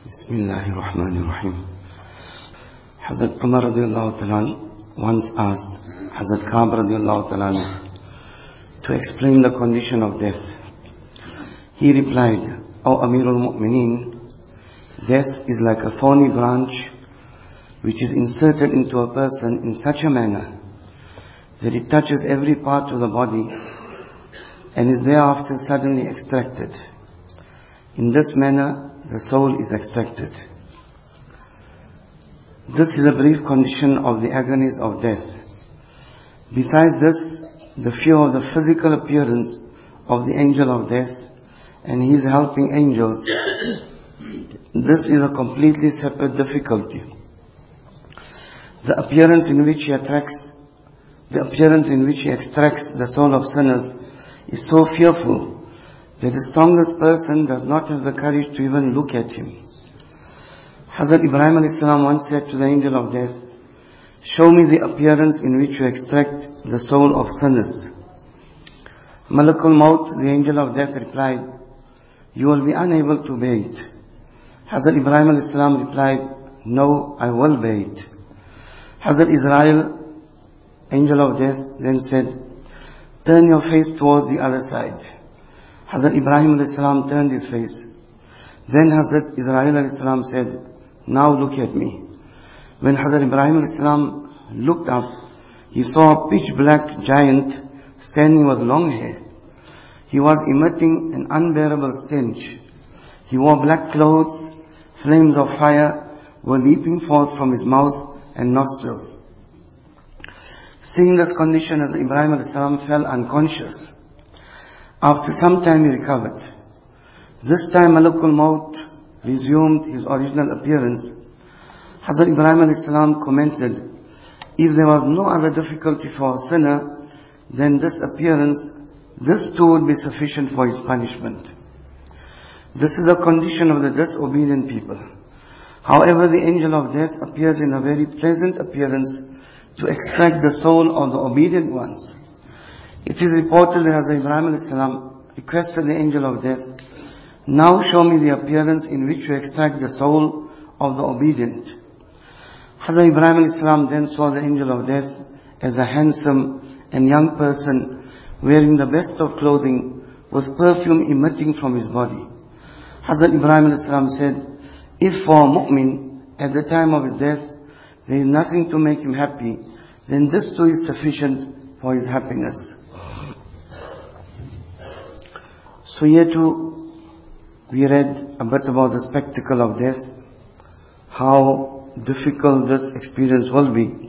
Bismillahir Rahmanir Rahim. Hazrat Umar radiallahu ta'ala once asked Hazrat Ka'b radiallahu ta'ala to explain the condition of death. He replied, O Amirul Mu'mineen, death is like a thorny branch which is inserted into a person in such a manner that it touches every part of the body and is thereafter suddenly extracted. In this manner, the soul is extracted. This is a brief condition of the agonies of death. Besides this, the fear of the physical appearance of the angel of death and his helping angels, this is a completely separate difficulty. The appearance in which he extracts the soul of sinners is so fearful that the strongest person does not have the courage to even look at him. Hazrat Ibrahim a.s. once said to the angel of death, show me the appearance in which you extract the soul of sinners. Malakul Maut, the angel of death, replied, you will be unable to bear it. Hazrat Ibrahim a.s. replied, no, I will bear it. Hazrat Israel, angel of death, then said, turn your face towards the other side. Hazrat Ibrahim a.s. turned his face. Then Hazrat Israel a.s. said, now look at me. When Hazrat Ibrahim a.s. looked up, he saw a pitch black giant standing with long hair. He was emitting an unbearable stench. He wore black clothes. Flames of fire were leaping forth from his mouth and nostrils. Seeing this condition, Hazrat Ibrahim a.s. fell unconscious. After some time he recovered. This time Malakul Maut resumed his original appearance. Hazrat Ibrahim a.s. commented, if there was no other difficulty for a sinner than this appearance, this too would be sufficient for his punishment. This is a condition of the disobedient people. However, the angel of death appears in a very pleasant appearance to extract the soul of the obedient ones. It is reported that Hazrat Ibrahim a.s. requested the angel of death, now show me the appearance in which you extract the soul of the obedient. Hazrat Ibrahim a.s. then saw the angel of death as a handsome and young person wearing the best of clothing with perfume emitting from his body. Hazrat Ibrahim a.s. said, if for a mu'min at the time of his death there is nothing to make him happy, then this too is sufficient for his happiness. So here too we read a bit about the spectacle of death, how difficult this experience will be.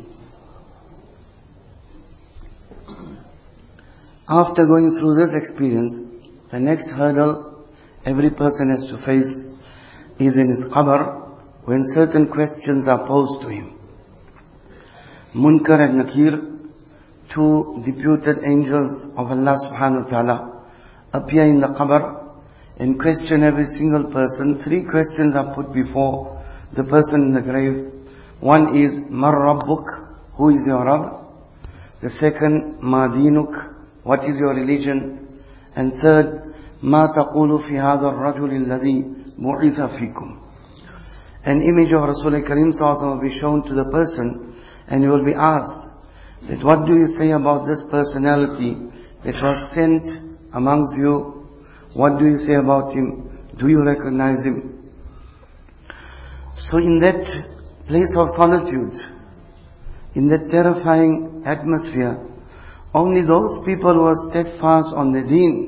After going through this experience, the next hurdle every person has to face is in his qabr, when certain questions are posed to him. Munkar and Nakir, two deputed angels of Allah subhanahu wa ta'ala, appear in the qabr and question every single person. Three questions are put before the person in the grave. One is, Mar Rabbuk, who is your Rabb? The second, Ma Dinuk, what is your religion? And third, Ma taqulu fi hadha ar-rajul alladhi bu'itha fikum. An image of Rasulullah Kareem Sallallahu will be shown to the person and he will be asked that what do you say about this personality that was sent amongst you? What do you say about him? Do you recognize him? So in that place of solitude, in that terrifying atmosphere, only those people who are steadfast on the deen,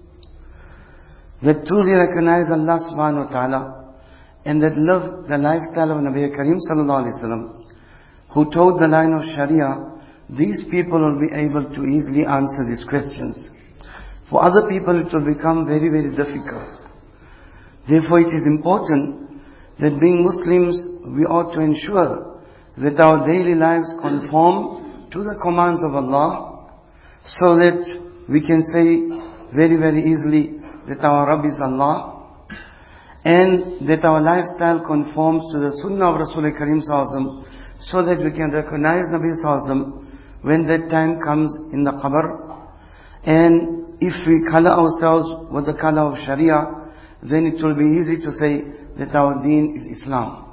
that truly recognize Allah subhanahu wa ta'ala, and that live the lifestyle of Nabi Kareem sallallahu alayhi wa sallam, who taught the line of Sharia, these people will be able to easily answer these questions. For other people it will become very, very difficult. Therefore it is important that being Muslims, we ought to ensure that our daily lives conform to the commands of Allah, so that we can say very, very easily that our Rabb is Allah, and that our lifestyle conforms to the Sunnah of Rasulullah Kareem Sallallahu, so that we can recognize Nabi Sallallahu when that time comes in the qabr. And if we color ourselves with the color of Sharia, then it will be easy to say that our deen is Islam.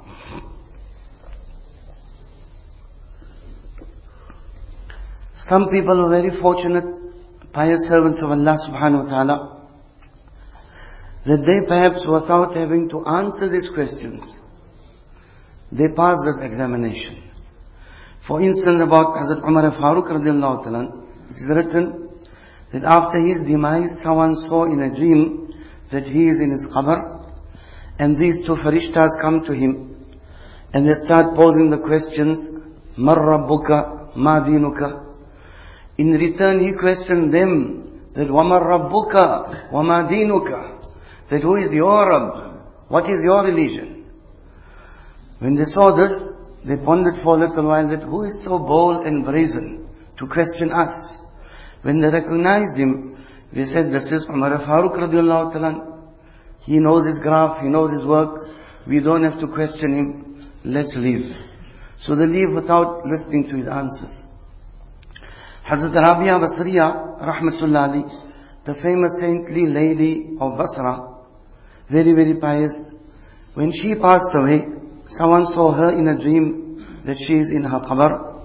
Some people are very fortunate, pious servants of Allah subhanahu wa ta'ala, that they perhaps without having to answer these questions, they pass this examination. For instance, about Hazrat Umar Farooq radiallahu ta'ala, it is written that after his demise, someone saw in a dream that he is in his qabr, and these two farishtas come to him, and they start posing the questions, Mar Rabbuka, Ma Dinuka. In return, he questioned them that وَمَا رَبُّكَ وَمَا دِينُكَ, that who is your Rabb? What is your religion? When they saw this, they pondered for a little while that who is so bold and brazen to question us? When they recognized him, they said, this is Umar Farooq radiallahu ta'ala. He knows his graph, he knows his work. We don't have to question him. Let's leave. So they leave without listening to his answers. Hazrat Rabia Basriya, rahmatullah ali, the famous saintly lady of Basra, very, very pious. When she passed away, someone saw her in a dream that she is in her qabr.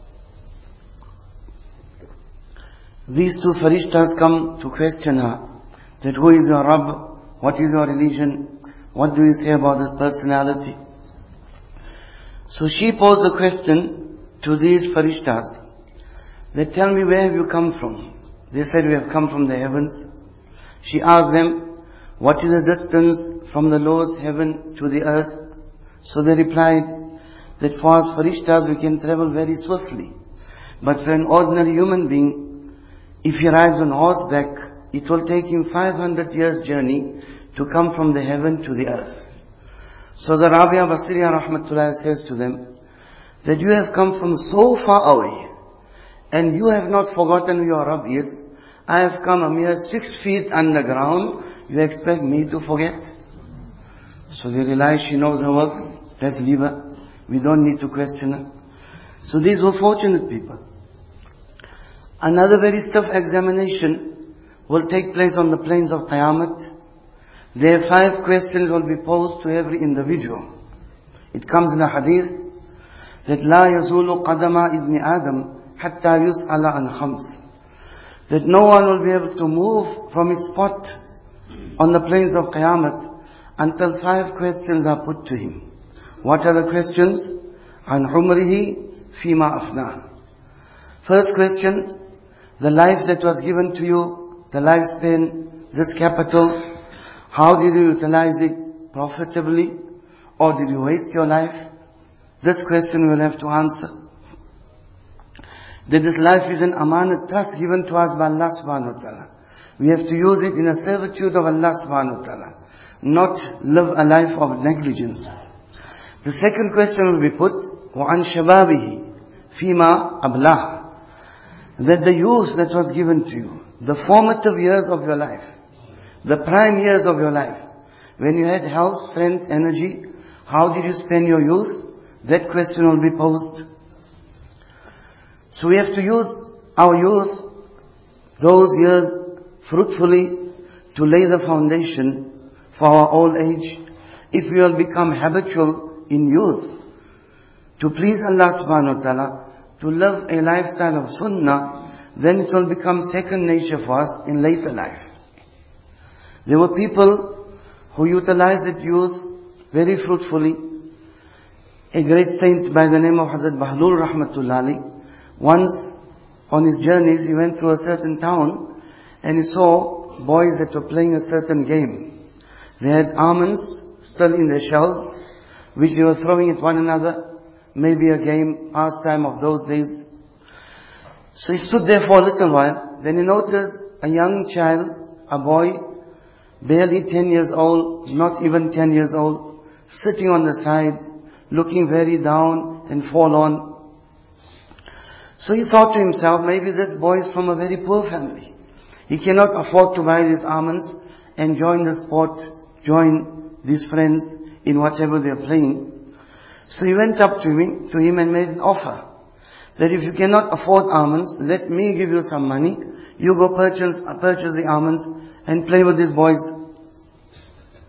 These two farishtas come to question her, that who is your Rabb, what is your religion, what do you say about this personality? So she posed a question to these farishtas. They tell me, where have you come from? They said, we have come from the heavens. She asked them, what is the distance from the lowest heaven to the earth? So they replied, that for us farishtas we can travel very swiftly. But for an ordinary human being, if he rides on horseback, it will take him 500 years journey to come from the heaven to the earth. So the Rabia Basriya rahmatullah says to them, that you have come from so far away, and you have not forgotten who your Rabb is. I have come a mere 6 feet underground. You expect me to forget? So they realize she knows her work. Let's leave her. We don't need to question her. So these were fortunate people. Another very stiff examination will take place on the plains of Qiyamah. There 5 questions will be posed to every individual. It comes in the hadith that لا يزول قدم ابن آدم حتى يسأل عن خمس, that no one will be able to move from his spot on the plains of Qiyamah until 5 questions are put to him. What are the questions? عن عمره فيما أفناه. First question, the life that was given to you, the lifespan, this capital, how did you utilize it profitably, or did you waste your life? This question we'll have to answer. That this life is an amanat, trust given to us by Allah subhanahu wa ta'ala. We have to use it in a servitude of Allah subhanahu wa ta'ala, not live a life of negligence. The second question will be put, وَعَنْ شَبَابِهِ فِيمَا أَبْلَهِ, that the youth that was given to you, the formative years of your life, the prime years of your life, when you had health, strength, energy, how did you spend your youth? That question will be posed. So we have to use our youth, those years, fruitfully to lay the foundation for our old age. If we will become habitual in youth to please Allah subhanahu wa ta'ala, to live a lifestyle of sunnah, then it will become second nature for us in later life. There were people who utilized it youth very fruitfully. A great saint by the name of Hazrat Bahlul rahmatullah alayhi, once on his journeys he went through a certain town and he saw boys that were playing a certain game. They had almonds still in their shells, which they were throwing at one another, maybe a game, pastime of those days. So he stood there for a little while. Then he noticed a young child, a boy, barely 10 years old, not even 10 years old, sitting on the side, looking very down and forlorn. So he thought to himself, maybe this boy is from a very poor family. He cannot afford to buy these almonds and join the sport, join these friends in whatever they are playing. So he went up to him and made an offer, that if you cannot afford almonds, let me give you some money. You go purchase the almonds and play with these boys.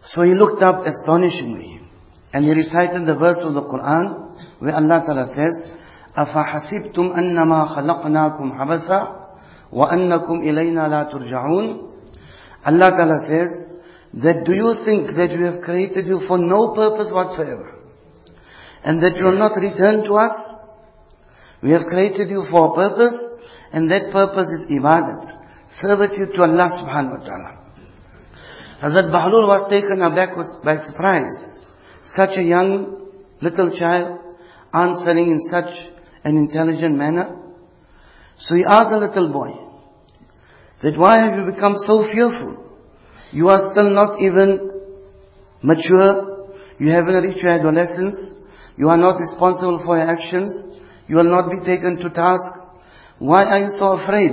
So he looked up astonishingly and he recited the verse of the Quran where Allah Ta'ala says, أَفَحَسِبْتُمْ أَنَّمَا خَلَقْنَاكُمْ حَبَثًا وَأَنَّكُمْ إِلَيْنَا لَا تُرْجَعُونَ. Allah Ta'ala says that do you think that we have created you for no purpose whatsoever and that you will not return to us? We have created you for a purpose, and that purpose is ibadat, servitude to Allah subhanahu wa ta'ala. Hazrat Bahlul was taken aback by surprise. Such a young little child answering in such an intelligent manner. So he asked the little boy that why have you become so fearful? You are still not even mature. You haven't reached your adolescence. You are not responsible for your actions. You will not be taken to task. Why are you so afraid?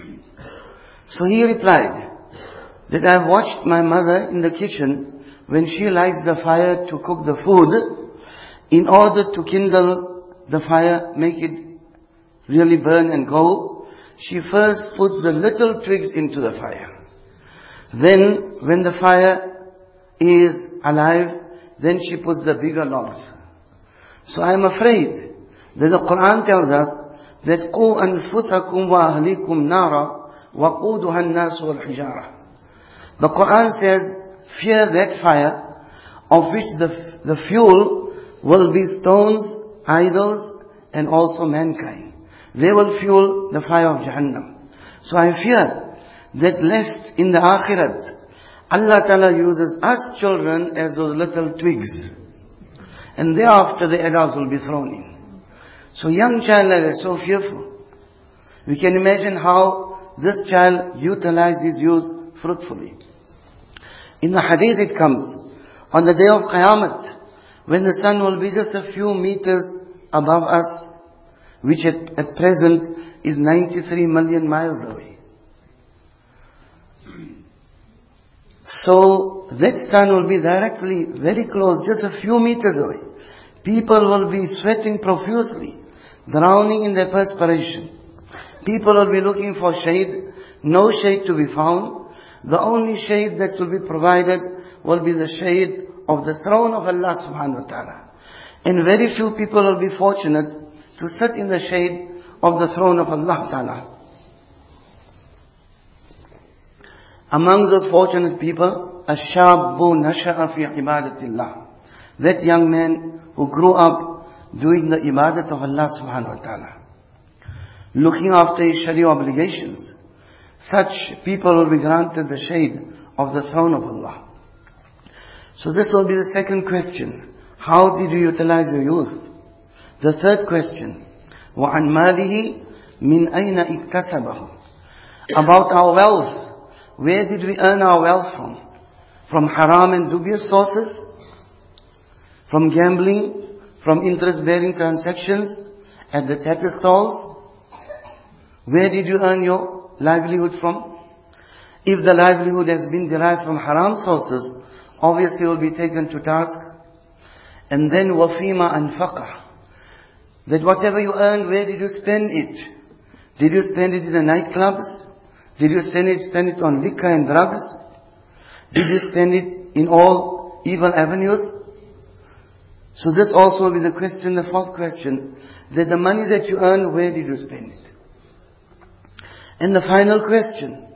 So he replied that I have watched my mother in the kitchen when she lights the fire to cook the food. In order to kindle the fire, make it really burn and go, she first puts the little twigs into the fire. Then, when the fire is alive, then she puts the bigger logs. So I am afraid that the Quran tells us that قُوا أَنفُسَكُمْ وَأَهْلِيكُمْ نَارًا وَقُودُهَا النَّاسُ وَالْحِجَارَةُ. The Quran says, fear that fire of which the fuel will be stones, idols, and also mankind. They will fuel the fire of Jahannam. So I fear that lest in the Akhirat, Allah Ta'ala uses us children as those little twigs. And thereafter the adults will be thrown in. So young child is so fearful. We can imagine how this child utilized his youth fruitfully. In the hadith it comes, on the day of Qiyamah, when the sun will be just a few meters above us, which at present is 93 million miles away. So that sun will be directly very close, just a few meters away. People will be sweating profusely, drowning in their perspiration. People will be looking for shade, no shade to be found. The only shade that will be provided will be the shade of the throne of Allah subhanahu wa ta'ala. And very few people will be fortunate to sit in the shade of the throne of Allah ta'ala. Among those fortunate people, الشاب نشأ في عبادة الله. That young man who grew up doing the ibadat of Allah subhanahu wa ta'ala, looking after his sharia obligations. Such people will be granted the shade of the throne of Allah. So this will be the second question. How did you utilize your youth? The third question, وَعَنْ مَالِهِ مِنْ أَيْنَ اِكْتَسَبَهُ. About our wealth. Where did we earn our wealth from? From haram and dubious sources? From gambling? From interest-bearing transactions at the tattoo stalls? Where did you earn your livelihood from? If the livelihood has been derived from haram sources, obviously you will be taken to task. And then وَفِيمَا أَنْفَقَهُ. That whatever you earned, where did you spend it? Did you spend it in the nightclubs? Did you spend it on liquor and drugs? Did you spend it in all evil avenues? So this also will be the question, the fourth question. That the money that you earned, where did you spend it? And the final question,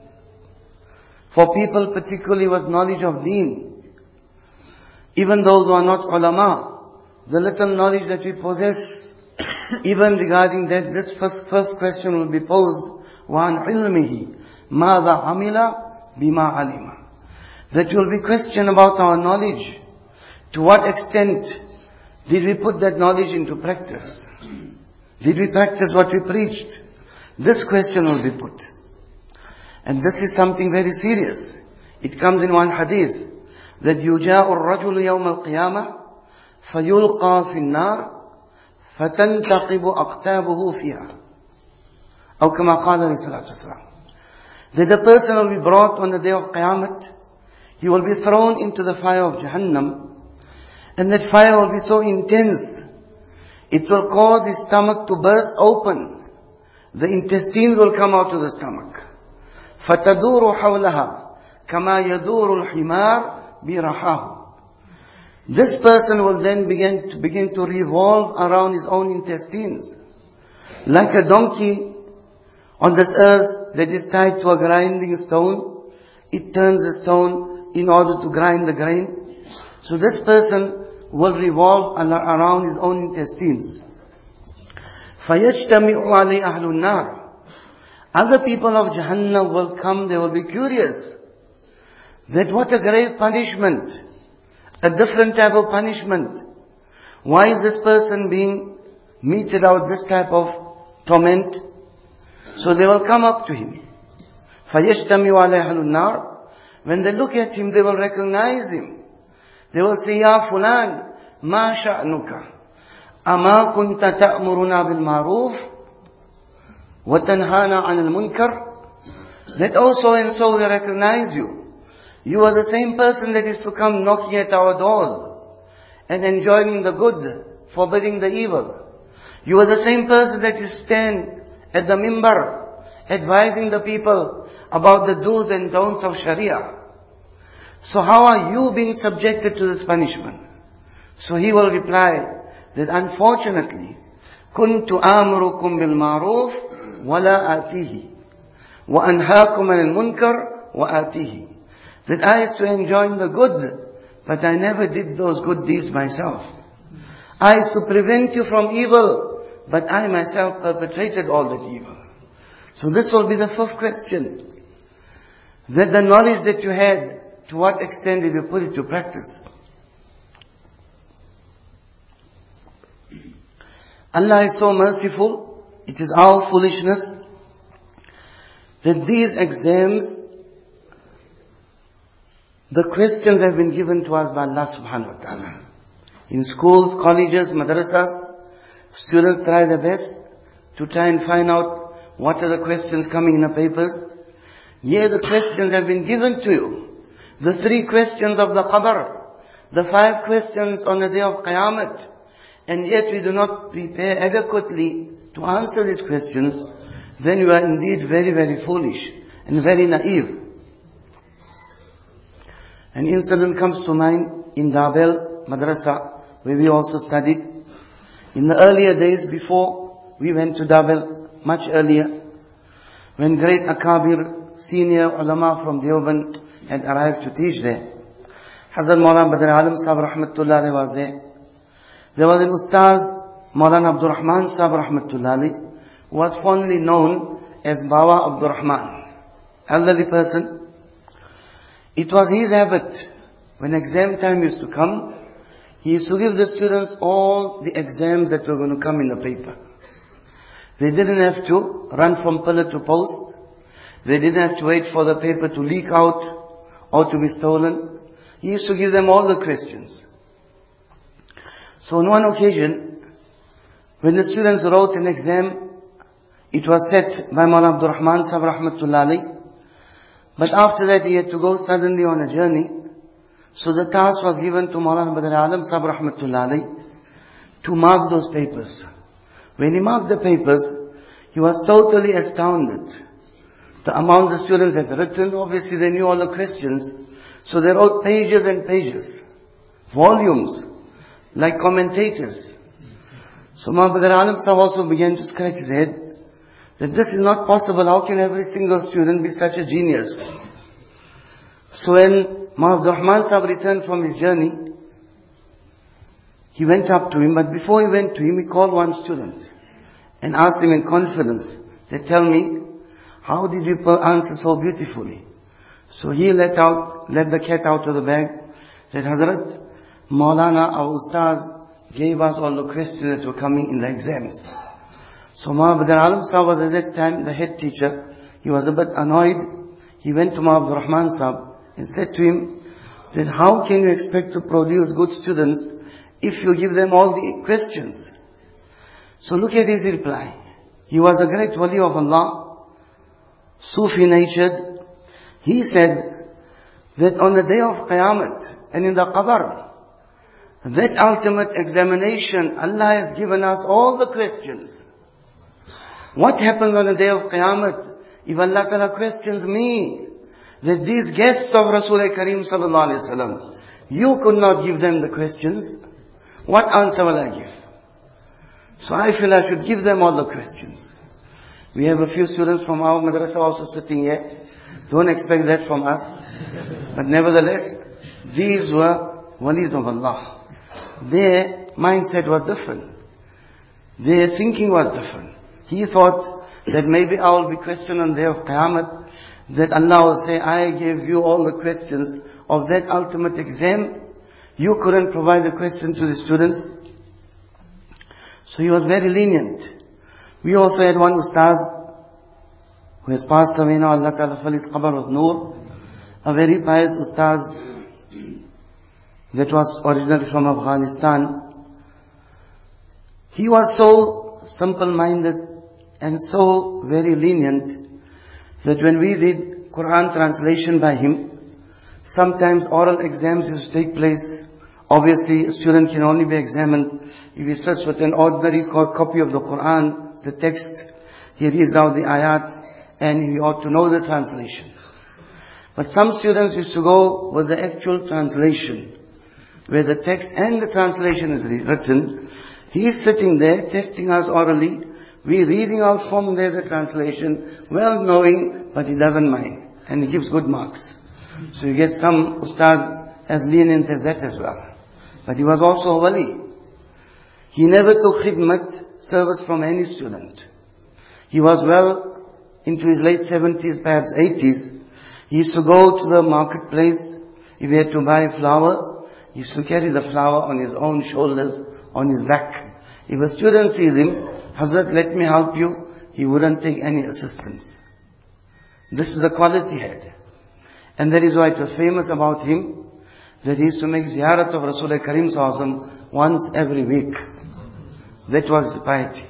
for people particularly with knowledge of deen, even those who are not ulama, the little knowledge that we possess, even regarding that, this first question will be posed, وَعَنْ عِلْمِهِ مَاذَا عَمِلَ بِمَا عَلِمَ. That you will be questioned about our knowledge. To what extent did we put that knowledge into practice? Did we practice what we preached? This question will be put. And this is something very serious. It comes in one hadith that يُجَاءُ الرَّجُلُ يَوْمَ الْقِيَامَةِ فَيُلْقَى فِي النَّارِ فَتَنْتَقِبُ أَقْتَابُهُ فِيهَا. أو كما قال عليه الصلاة والسلام. That the person will be brought on the day of Qiyamah, he will be thrown into the fire of Jahannam, and that fire will be so intense, it will cause his stomach to burst open. The intestines will come out of the stomach. فَتَدُورُ حَوْلَهَا كَمَا يَدُورُ الْحِمَارُ بِرَحَاهُ. This person will then begin to revolve around his own intestines. Like a donkey on this earth that is tied to a grinding stone, it turns the stone in order to grind the grain. So this person will revolve around his own intestines. فَيَجْتَمِعُ عَلَيْهِ أَهْلُ النَّارِ. Other people of Jahannam will come, they will be curious. That what a grave punishment. A different type of punishment. Why is this person being meted out this type of torment? So they will come up to him. فَيَجْتَمِعُ عَلَيْهِ أَهْلُ النَّارِ. When they look at him, they will recognize him. They will say, Ya Fulan, ma sha'nuka? Ama kunta ta'muruna bil ma'ruf wa tanhana 'anil munkar? That also and so they recognize you. You are the same person that is to come knocking at our doors and enjoining the good, forbidding the evil. You are the same person that you stand at the mimbar, advising the people about the do's and don'ts of Sharia. So how are you being subjected to this punishment? So he will reply that unfortunately, كنت آمركم بالمعروف ولا آتيه وأنهاكم عن المنكر وآتيه. That I used to enjoin the good, but I never did those good deeds myself. I used to prevent you from evil, but I myself perpetrated all that evil. So this will be the fifth question. That the knowledge that you had, to what extent did you put it to practice? Allah is so merciful, it is our foolishness that these exams, the questions have been given to us by Allah subhanahu wa ta'ala. In schools, colleges, madrasas, students try their best to try and find out what are the questions coming in the papers. Here the questions have been given to you. The 3 questions of the qabr, the 5 questions on the day of Qiyamah, and yet we do not prepare adequately to answer these questions, then you are indeed very, very foolish and very naive. An incident comes to mind in Dabel Madrasa, where we also studied. In the earlier days before we went to Dabel, much earlier, when great Akabir, senior ulama from Deoband had arrived to teach there. Hazrat Maulana Badr Alam Sahib Rahmatullah was there. There was an Ustaz, Maulana Abdul Rahman Sahib Rahmatullah, who was fondly known as Bawa Abdul Rahman. Elderly person. It was his habit, when exam time used to come, he used to give the students all the exams that were going to come in the paper. They didn't have to run from pillar to post. They didn't have to wait for the paper to leak out or to be stolen. He used to give them all the questions. So on one occasion, when the students wrote an exam, it was set by Maulana Abdul Rahman Sahib Rahmatullah Alayh. But after that he had to go suddenly on a journey. So the task was given to Maulana Badr Alam Sahib Rahmatullah Alayh to mark those papers. When he marked the papers, he was totally astounded. The amount the students had written, obviously they knew all the questions. So they wrote pages and pages, volumes, like commentators. So Maulana Badr Alam Sahib also began to scratch his head, that this is not possible. How can every single student be such a genius? So when Maulana Abdul Rahman Sahib returned from his journey, he went up to him, but before he went to him, he called one student and asked him in confidence, that tell me, how did you answer so beautifully? So he let the cat out of the bag, that Hazrat, Maulana, our Ustaz, gave us all the questions that were coming in the exams. So Maulana Badr Alam Sahib was at that time the head teacher. He was a bit annoyed. He went to Maulana Abdul Rahman Sahib and said to him, that how can you expect to produce good students if you give them all the questions? So look at his reply. He was a great wali of Allah, Sufi natured. He said that on the day of Qiyamah and in the Qabr, that ultimate examination, Allah has given us all the questions. What happens on the day of Qiyamah? If Allah Ta'ala questions me, that these guests of Rasul Kareem sallallahu alaihi wasallam, you could not give them the questions, what answer will I give? So I feel I should give them all the questions. We have a few students from our madrasa also sitting here. Don't expect that from us. But nevertheless, these were walis of Allah. Their mindset was different. Their thinking was different. He thought that maybe I will be questioned on the day of Qiyamah, that Allah will say, I gave you all the questions of that ultimate exam. You couldn't provide the question to the students. So he was very lenient. We also had one ustaz who has passed away now, Allah Ta'ala fill his qabr with nur. A very pious ustaz that was originally from Afghanistan. He was so simple-minded and so very lenient that when we did Quran translation by him, sometimes oral exams used to take place. Obviously, a student can only be examined if he sits with an ordinary copy of the Quran, the text, he reads out the ayat, and he ought to know the translation. But some students used to go with the actual translation, where the text and the translation is written. He is sitting there, testing us orally. We reading out from there the translation, well knowing, but he doesn't mind. And he gives good marks. So you get some ustads as lenient as that as well. But he was also a wali. He never took khidmat, service from any student. He was well into his late 70s, perhaps 80s. He used to go to the marketplace. If he had to buy flour, he used to carry the flour on his own shoulders, on his back. If a student sees him, Hazrat, let me help you, he wouldn't take any assistance. This is the quality he had. And that is why it was famous about him, that he used to make ziyarat of Rasul Kareem sallallahu alaihi wasallam once every week. That was the piety.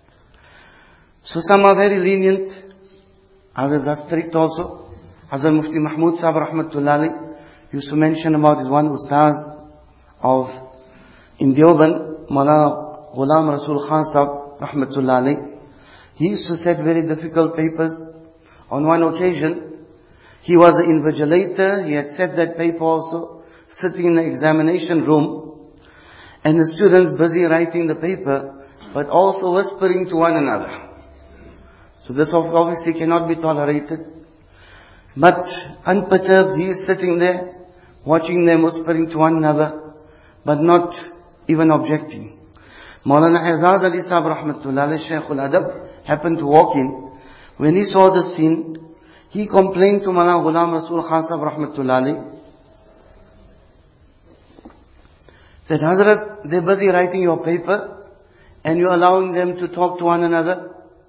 So some are very lenient, others are strict also. Hazrat Mufti Mahmud Sahib rahmatullahi used to mention about his one ustaz of in Deoban, Maulana Ghulam Rasul Khan Sahib rahmatullahi. He used to set very difficult papers. On one occasion, he was an invigilator. He had set that paper also, sitting in the examination room, and the students busy writing the paper, but also whispering to one another. So this obviously cannot be tolerated. But unperturbed, he is sitting there, watching them whispering to one another, but not even objecting. Maulana Azaz Ali Sahib rahmatullahi, Shaykh al-Adab, happened to walk in. When he saw the scene, he complained to Maulana Ghulam Rasul Khan Sahib rahmatullahi, that Hazrat, they're busy writing your paper, and you're allowing them to talk to one another.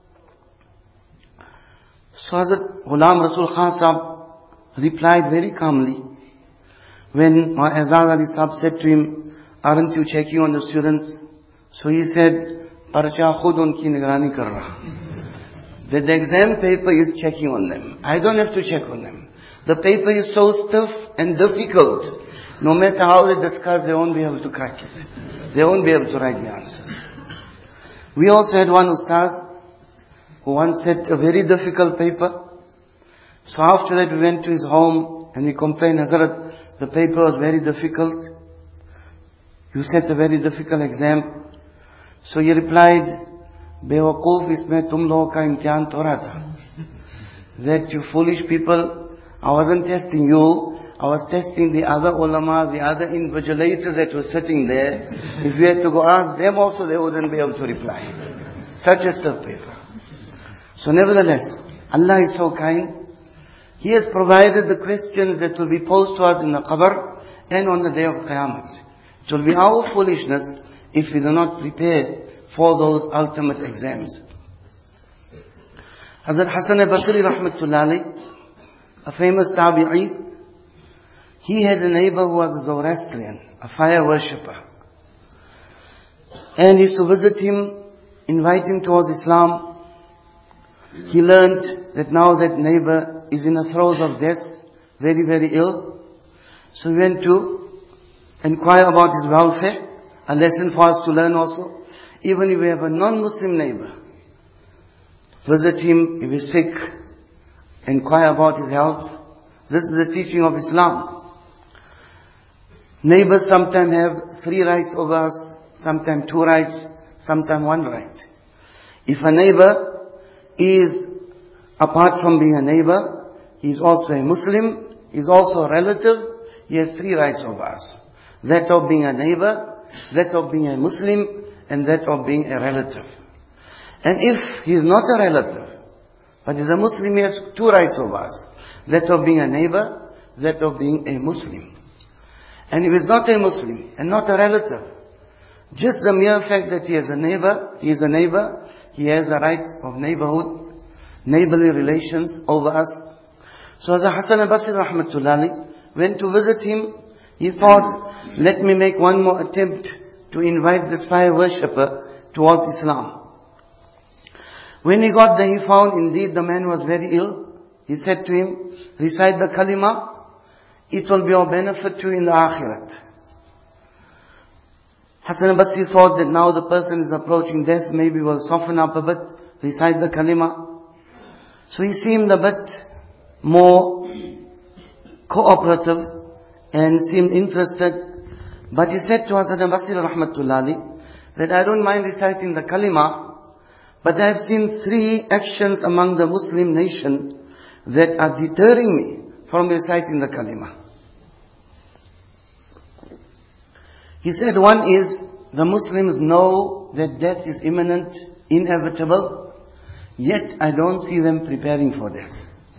So Hazrat Ghulam Rasul Khan Sahib replied very calmly. When Azaz Ali Sahib said to him, aren't you checking on the students? So he said, Parcha khud unki nigrani kar raha. That the exam paper is checking on them. I don't have to check on them. The paper is so stiff and difficult. No matter how they discuss, they won't be able to crack it. They won't be able to write the answers. We also had one ustaz who once set a very difficult paper. So after that we went to his home and we complained, Hazrat, the paper was very difficult. You set a very difficult exam. So he replied, Bewakoof, isme tum logo ka imtihan to raha tha. That you foolish people, I wasn't testing you, I was testing the other ulama, the other invigilators that were sitting there. If you had to go ask them also, they wouldn't be able to reply. Such a stiff paper. So nevertheless, Allah is so kind. He has provided the questions that will be posed to us in the qabr and on the day of Qiyamah. It will be our foolishness if we do not prepare for those ultimate exams. Hazrat Hassan al-Basri rahmatullahi, a famous tabi'i, he had a neighbor who was a Zoroastrian, a fire worshipper. And he used to visit him, invite him towards Islam. He learned that now that neighbor is in the throes of death, very, very ill. So he went to inquire about his welfare, a lesson for us to learn also. Even if we have a non-Muslim neighbor, visit him if he's sick, inquire about his health, This is the teaching of Islam. Neighbors sometimes have 3 rights over us, sometimes 2 rights, sometimes 1 right. If a neighbor is, apart from being a neighbor, he is also a Muslim, he is also a relative, he has 3 rights over us. That of being a neighbor, that of being a Muslim, and that of being a relative. And if he is not a relative, but is a Muslim, he has 2 rights over us. That of being a neighbor, that of being a Muslim. And if he is not a Muslim and not a relative, just the mere fact that he is a neighbor, he has a right of neighborhood, neighborly relations over us. So as Hassan al-Basri rahmatullahi went to visit him, he thought, let me make one more attempt to invite this fire worshipper towards Islam. When he got there, he found indeed the man was very ill. He said to him, recite the kalima, it will be of benefit to you in the akhirat. Hassan al-Basri thought that now the person is approaching death, maybe will soften up a bit, recite the kalima. So he seemed a bit more cooperative and seemed interested. But he said to Hassan al-Basri rahmatullahi that I don't mind reciting the kalima, but I have seen 3 actions among the Muslim nation that are deterring me from reciting the kalima. He said one is, the Muslims know that death is imminent, inevitable, yet I don't see them preparing for death.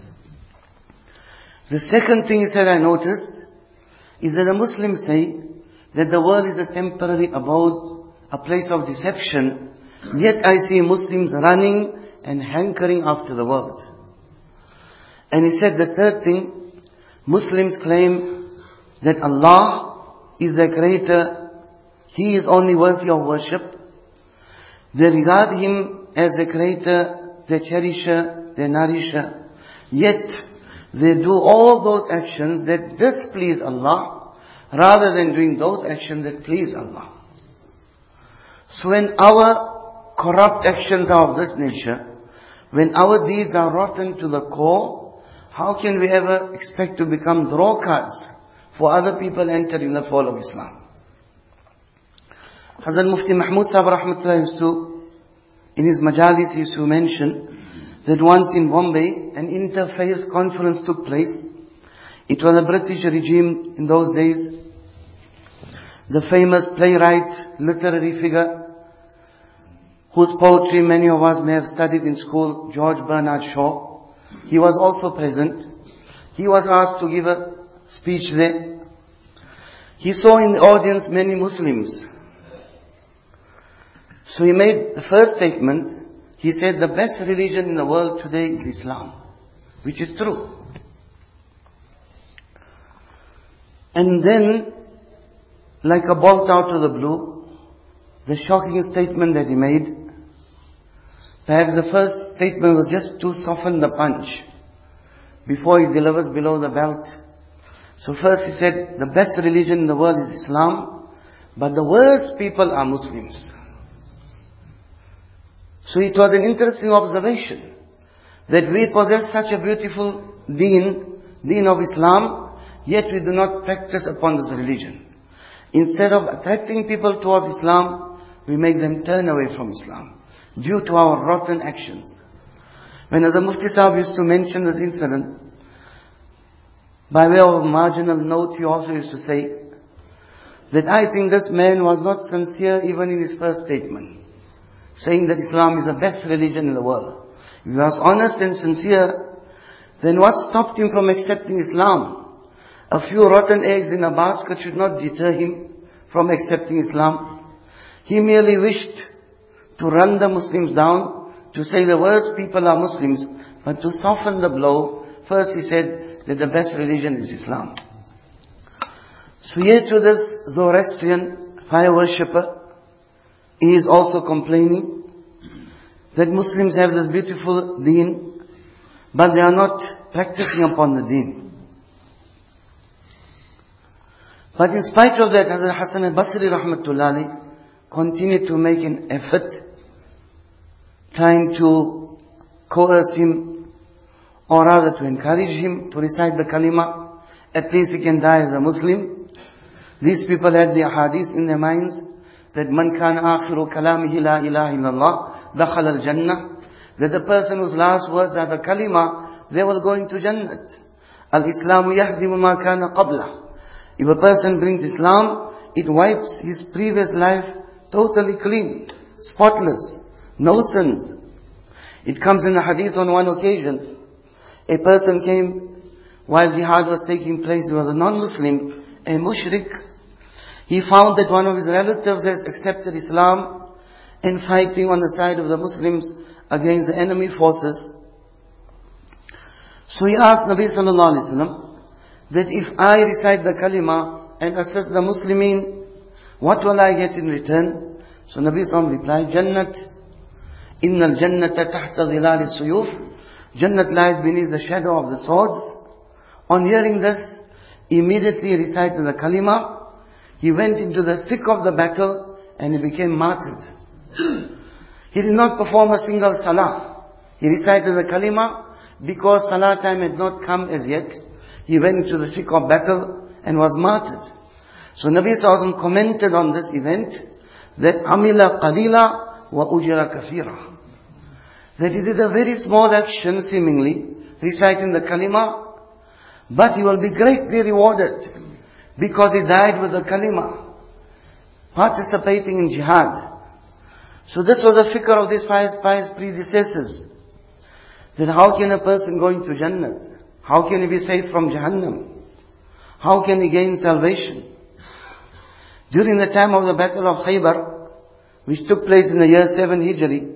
The second thing he said I noticed is that the Muslims say that the world is a temporary abode, a place of deception, yet I see Muslims running and hankering after the world. And he said the third thing, Muslims claim that Allah is their creator, He is only worthy of worship. They regard Him as their creator, their cherisher, their nourisher. Yet they do all those actions that displease Allah, rather than doing those actions that please Allah. So when our corrupt actions are of this nature, when our deeds are rotten to the core, how can we ever expect to become draw cards for other people entering the fold of Islam? Hazrat Mufti Mahmud Sahib rahmatullah used to, in his majalis, he used to mention that once in Bombay, an interfaith conference took place. It was a British regime in those days. The famous playwright, literary figure, whose poetry many of us may have studied in school, George Bernard Shaw, he was also present. He was asked to give a speech there. He saw in the audience many Muslims. So he made the first statement. He said, the best religion in the world today is Islam, which is true. And then, like a bolt out of the blue, the shocking statement that he made, perhaps the first statement was just to soften the punch before he delivers below the belt. So first he said, the best religion in the world is Islam, but the worst people are Muslims. So it was an interesting observation that we possess such a beautiful deen of Islam, yet we do not practice upon this religion. Instead of attracting people towards Islam, we make them turn away from Islam due to our rotten actions. When as a Mufti Sahib used to mention this incident, by way of a marginal note, he also used to say that I think this man was not sincere even in his first statement, saying that Islam is the best religion in the world. If he was honest and sincere, then what stopped him from accepting Islam? A few rotten eggs in a basket should not deter him from accepting Islam. He merely wished to run the Muslims down, to say the worst people are Muslims, but to soften the blow, first he said that the best religion is Islam. So here to this Zoroastrian fire worshipper, he is also complaining that Muslims have this beautiful deen, but they are not practicing upon the deen. But in spite of that, Hazrat Hassan al-Basri rahmatullahi continued to make an effort, trying to coerce him or rather to encourage him to recite the kalima. At least he can die as a Muslim. These people had the hadith in their minds that man kana akhiru kalamihi la ilaha illallah dakhala al-jannah, that the person whose last words are the kalima, they will go into Jannat. Al-Islamu yahdimu ma kana qabla. If a person brings Islam, it wipes his previous life totally clean, spotless, no sins. It comes in the hadith on one occasion. A person came while jihad was taking place. He was a non-Muslim, a mushrik. He found that one of his relatives has accepted Islam and fighting on the side of the Muslims against the enemy forces. So he asked Nabi sallallahu alaihi wasallam that if I recite the kalima and assist the Muslimin, what will I get in return? So Nabi sallallahu replied, Jannat, innal jannata tahta dhilal suyuf. Jannat lies beneath the shadow of the swords. On hearing this, immediately recited the kalima. He went into the thick of the battle and he became martyred. He did not perform a single salah. He recited the kalima because salah time had not come as yet. He went into the thick of battle and was martyred. So Nabi sallallahu alaihi wasallam commented on this event that amila qalila wa ujira kafira. That he did a very small action seemingly, reciting the kalima, but he will be greatly rewarded because he died with the kalima, participating in jihad. So this was the fikr of these pious predecessors. That how can a person go into Jannah? How can he be saved from Jahannam? How can he gain salvation? During the time of the Battle of Khaybar, which took place in the year 7 Hijri,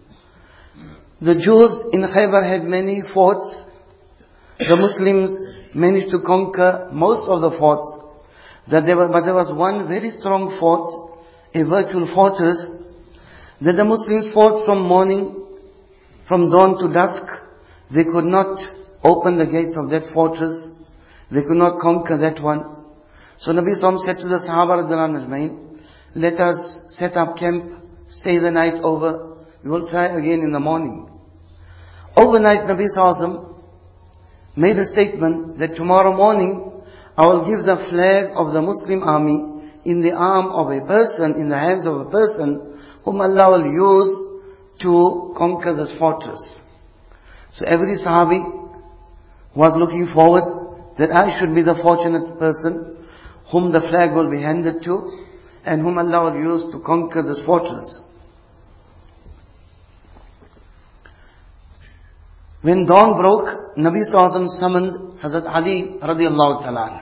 the Jews in Khaybar had many forts. The Muslims managed to conquer most of the forts. But there was one very strong fort, a virtual fortress, that the Muslims fought from dawn to dusk. They could not open the gates of that fortress. They could not conquer that one. So Nabi Sallallahu said to the Sahaba radhiyallahu anhum, let us set up camp, stay the night over. We will try again in the morning. Overnight Nabi Sallallahu made a statement that tomorrow morning I will give the flag of the Muslim army in the arm of a person, in the hands of a person whom Allah will use to conquer this fortress. So every Sahabi was looking forward that I should be the fortunate person whom the flag will be handed to and whom Allah will use to conquer this fortress. When dawn broke, Nabi Sallallahu summoned Hazrat Ali radiallahu ta'ala.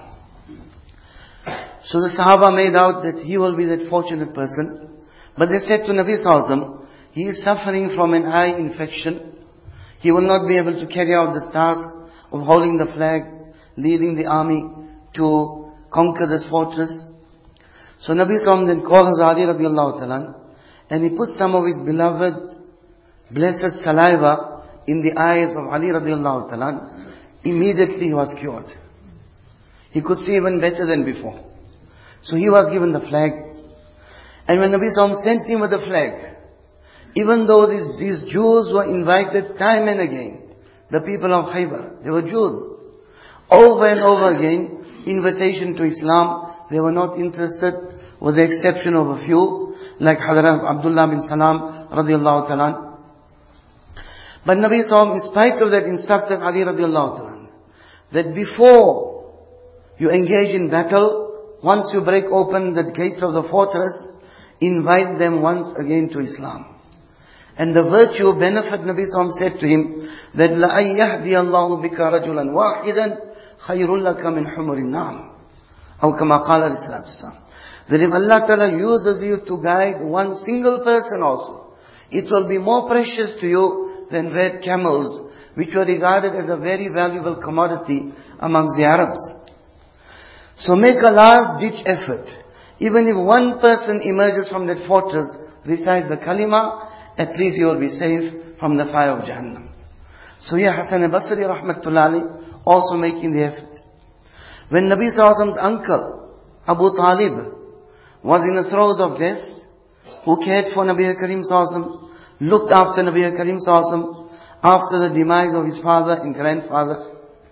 So the Sahaba made out that he will be that fortunate person. But they said to Nabi Sallallahu he is suffering from an eye infection. He will not be able to carry out this task of holding the flag, leading the army to conquer this fortress. So Nabi Sallallahu then called Hazrat Ali radiallahu ta'ala and he put some of his beloved blessed saliva in the eyes of Ali radiallahu ta'ala. Immediately he was cured. He could see even better than before. So he was given the flag. And when Nabi Sallallahu sent him with the flag, even though these Jews were invited time and again, the people of Khaybar, they were Jews, over and over again, invitation to Islam, they were not interested, with the exception of a few, like Hadrat Abdullah bin Salam radiallahu ta'ala. But Nabi Sallallahu in spite of that, instructed Ali radiallahu ta'ala that before you engage in battle, once you break open the gates of the fortress, invite them once again to Islam. And the virtue benefit, Nabi Sallallahu said to him that لَأَنْ يَهْدِيَ اللَّهُ بِكَ رَجُلًا وَاحِدًا خَيْرٌ لَكَ مِنْ حُمُرِ النَّعَمِ أو كما قال عليه الصلاة والسلام. That if Allah Ta'ala uses you to guide one single person also, it will be more precious to you than red camels, which were regarded as a very valuable commodity amongst the Arabs. So make a last ditch effort. Even if one person emerges from that fortress, recites the kalima, at least you will be safe from the fire of Jahannam. So here Hasan al-Basri rahmatullahi also making the effort. When Nabi Sallallahu uncle, Abu Talib, was in the throes of death, who cared for Nabi Karim Sallallahu, looked after Nabi Karim Sallallahu, after the demise of his father and grandfather.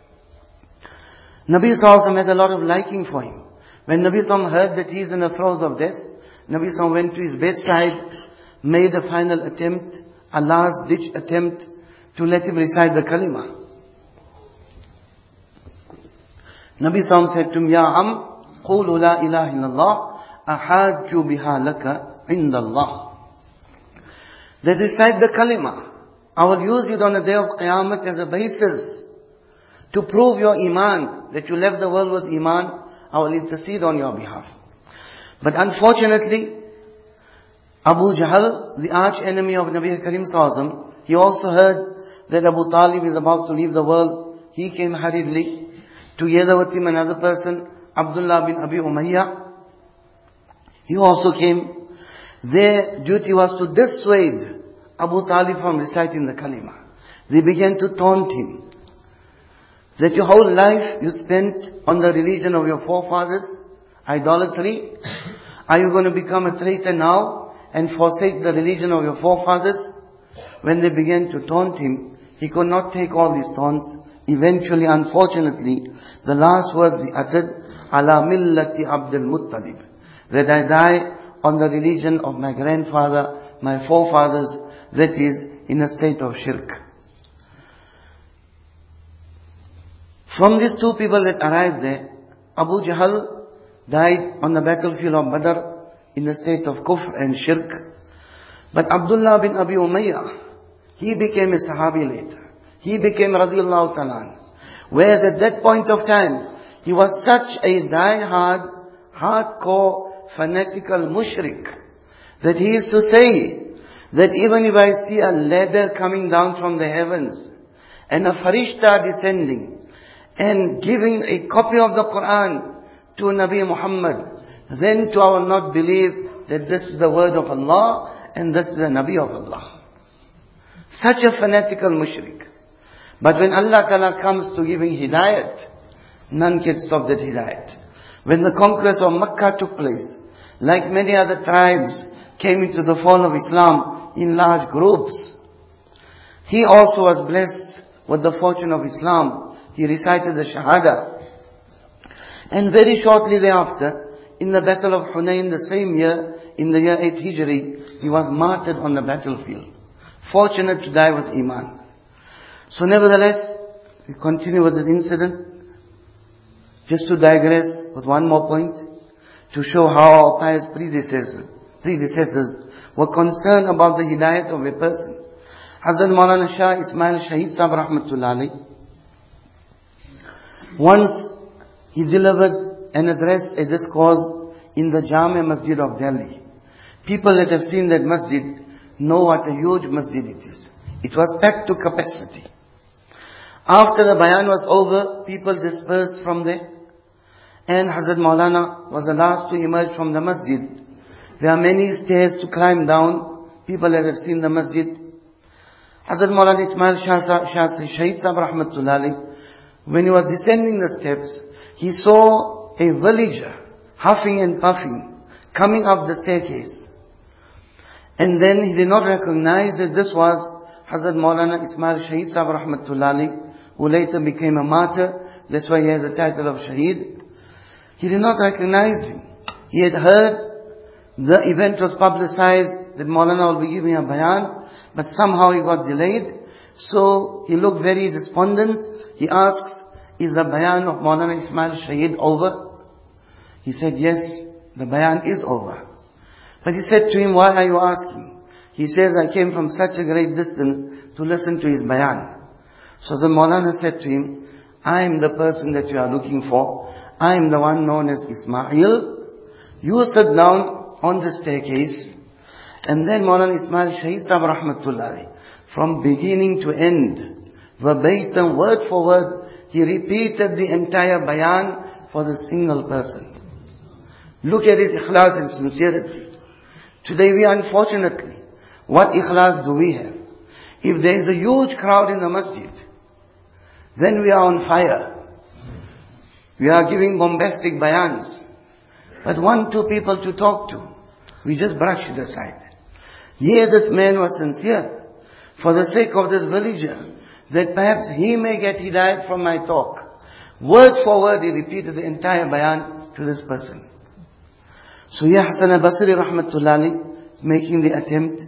Nabi Sallallahu had a lot of liking for him. When Nabi Sallallahu heard that he is in the throes of death, Nabi Sallallahu went to his bedside, made a final attempt, a last ditch attempt to let him recite the kalima. Nabi Sallallahu said to him, Ya Am, qulu la ilaha illallah, ahajju biha laka indallah. That recite the kalima. I will use it on the day of Qiyamah as a basis to prove your iman, that you left the world with iman. I will intercede on your behalf. But unfortunately, Abu Jahl, the arch enemy of Nabi Karim Sallallahu, he also heard that Abu Talib is about to leave the world. He came hurriedly. Together with him another person, Abdullah bin Abi Umayyah. He also came. Their duty was to dissuade Abu Talib from reciting the kalima. They began to taunt him. That your whole life you spent on the religion of your forefathers, idolatry. Are you going to become a traitor now and forsake the religion of your forefathers? When they began to taunt him, he could not take all these taunts. Eventually, unfortunately, the last words he uttered, Ala millati Abdul Muttalib, that I die on the religion of my grandfather, my forefathers, that is, in a state of shirk. From these two people that arrived there, Abu Jahl died on the battlefield of Badr in the state of kufr and shirk. But Abdullah bin Abi Umayyah, he became a Sahabi later. He became radiallahu ta'ala. Whereas at that point of time, he was such a die-hard, hardcore, fanatical mushrik, that he used to say, that even if I see a ladder coming down from the heavens, and a farishta descending, and giving a copy of the Quran to Nabi Muhammad, then too I will not believe that this is the word of Allah, and this is the Nabi of Allah. Such a fanatical mushrik. But when Allah Ta'ala comes to giving hidayat, none can stop that hidayat. When the conquest of Makkah took place, like many other tribes came into the fold of Islam in large groups, he also was blessed with the fortune of Islam. He recited the Shahada. And very shortly thereafter, in the battle of Hunayn, the same year, in the year 8 Hijri, he was martyred on the battlefield. Fortunate to die with Iman. So nevertheless, we continue with this incident. Just to digress with one more point, to show how our pious predecessors were concerned about the hidayat of a person. Hazrat Maulana Shah Ismail Shahid Sahib Rahmatullah Alayhi, once he delivered an address, a discourse in the Jami Masjid of Delhi. People that have seen that masjid know what a huge masjid it is. It was packed to capacity. After the bayan was over, people dispersed from there. And Hazrat Maulana was the last to emerge from the masjid. There are many stairs to climb down. People that have seen the masjid. Hazrat Maulana Ismail Shahid Sahib Rahmatullah Alayhi, when he was descending the steps, he saw a villager huffing and puffing, coming up the staircase. And then he did not recognize that this was Hazrat Maulana Ismail Shahid Sahib Rahmatullah Alayhi, who later became a martyr. That's why he has the title of Shaheed. He did not recognize him. He had heard the event was publicized that Maulana will be giving a bayan, but somehow he got delayed. So he looked very despondent. He asks, is the bayan of Maulana Ismail Shaheed over? He said, yes, the bayan is over. But he said to him, why are you asking? He says, I came from such a great distance to listen to his bayan. So the Maulana said to him, I am the person that you are looking for. I am the one known as Ismail. You sit down on the staircase. And then Maulana Ismail Shahid Sahib Rahmatullah, from beginning to end, verbatim, word for word, he repeated the entire bayan for the single person. Look at his ikhlas and sincerity. Today we unfortunately, what ikhlas do we have? If there is a huge crowd in the masjid, then we are on fire. We are giving bombastic bayans. But 1-2 people to talk to, we just brush it aside. Here this man was sincere. for the sake of this villager, that perhaps he may get hidayat from my talk. Word for word, he repeated the entire bayan to this person. So here Hasan al-Basri rahmatullah alayhi, making the attempt.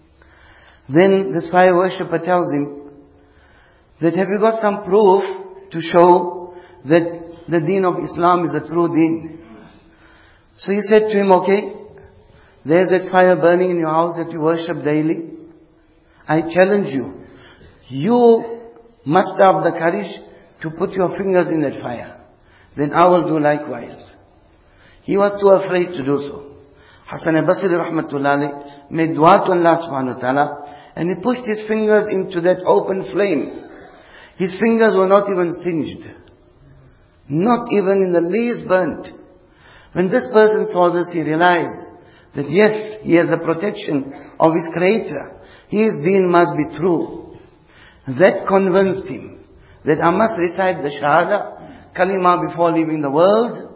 Then this fire worshipper tells him that, have you got some proof to show that the deen of Islam is a true deen? So he said to him, okay, there's that fire burning in your house that you worship daily. I challenge you. You must have the courage to put your fingers in that fire. Then I will do likewise. He was too afraid to do so. Hasan al-Basri rahmatullah alayhi made dua to Allah subhanahu wa ta'ala, and he pushed his fingers into that open flame. His fingers were not even singed. Not even in the least burnt. When this person saw this, he realized that yes, he has the protection of his Creator. His deen must be true. That convinced him that I must recite the Shahada, Kalima, before leaving the world.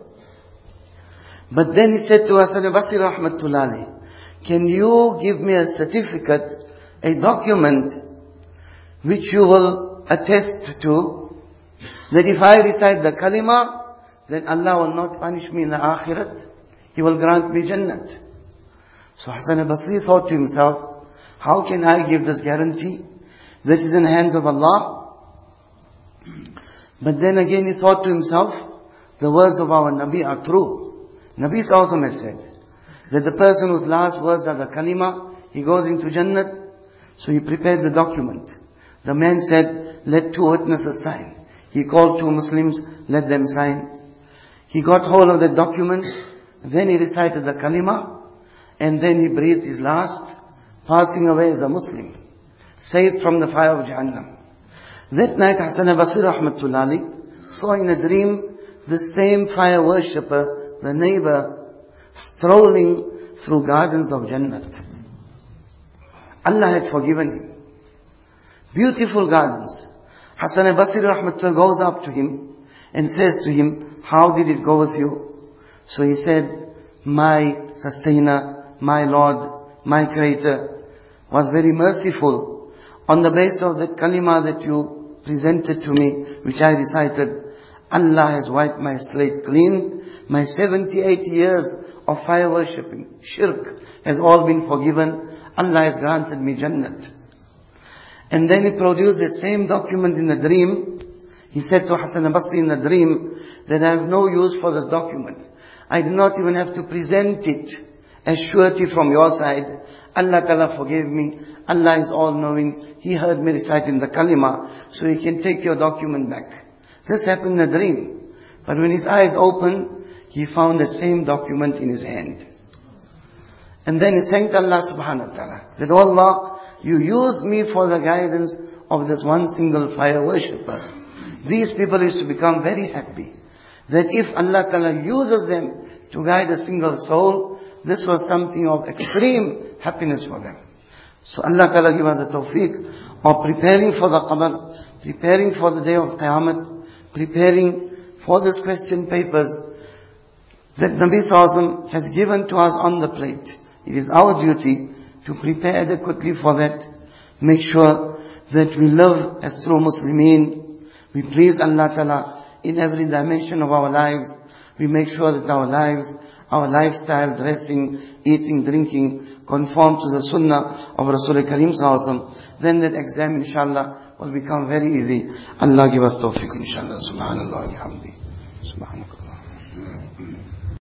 But then he said to Hasan al-Basri rahmatullah alayhi, can you give me a certificate, a document, which you will attest to, that if I recite the Kalima, then Allah will not punish me in the Akhirat. He will grant me Jannat. So Hasan al-Basri thought to himself, how can I give this guarantee? That is in the hands of Allah. But then again he thought to himself, the words of our Nabi are true. Nabi also has said that the person whose last words are the Kalima, he goes into Jannat. So he prepared the document. The man said, let 2 witnesses sign. He called 2 Muslims, let them sign. He got hold of the document, then he recited the Kalima, and then he breathed his last, passing away as a Muslim, saved from the fire of Jahannam. That night Hasan al-Basri rahmatullah alayhi saw in a dream the same fire worshipper, the neighbor, strolling through gardens of Jannat. Allah had forgiven him. Beautiful gardens. Hasan al-Basri rahmatullah goes up to him and says to him, how did it go with you? So he said, my sustainer, my Lord, my Creator was very merciful. On the basis of that kalima that you presented to me, which I recited, Allah has wiped my slate clean. My 78 years of fire worshipping, shirk, has all been forgiven. Allah has granted me Jannat. And then he produced that same document in a dream. He said to Hasan al-Basri in the dream that I have no use for this document. I do not even have to present it as surety from your side. Allah Ta'ala forgave me. Allah is all-knowing. He heard me reciting the kalima, so He can take your document back. This happened in a dream. But when his eyes opened, he found the same document in his hand. And then he thanked Allah subhanahu wa ta'ala, that, oh Allah, you used me for the guidance of this one single fire worshipper. These people used to become very happy that if Allah Ta'ala uses them to guide a single soul, this was something of extreme happiness for them. So Allah Ta'ala give us the tawfiq of preparing for the qadr, preparing for the day of Qiyamah, preparing for this question papers that Nabi Sallallahu Alaihi Wasallam has given to us on the plate. It is our duty to prepare adequately for that. Make sure that we live as true Muslimin. We please Allah Ta'ala in every dimension of our lives. We make sure that our lives, our lifestyle, dressing, eating, drinking, conform to the sunnah of Rasul Kareem Sallallahu Alaihi Wasallam. Then that exam, inshallah, will become very easy. Allah give us tawfiq, inshallah. Subhanallah, alhamdulillah. Subhanallah.